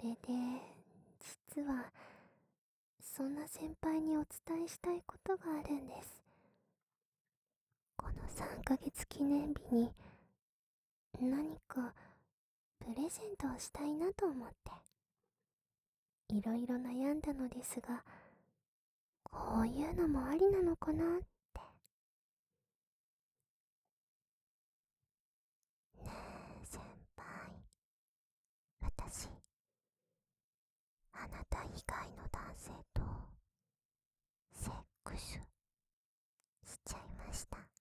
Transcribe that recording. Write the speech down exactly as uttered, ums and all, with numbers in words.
れで、実は、そんな先輩にお伝えしたいことがあるんです。このさんかげつ記念日に、何か、プレゼントをしたいなと思って。いろいろ悩んだのですが、こういうのもありなのかなって。ねえ、先輩。私、あなた以外の男性と、セックス、しちゃいました。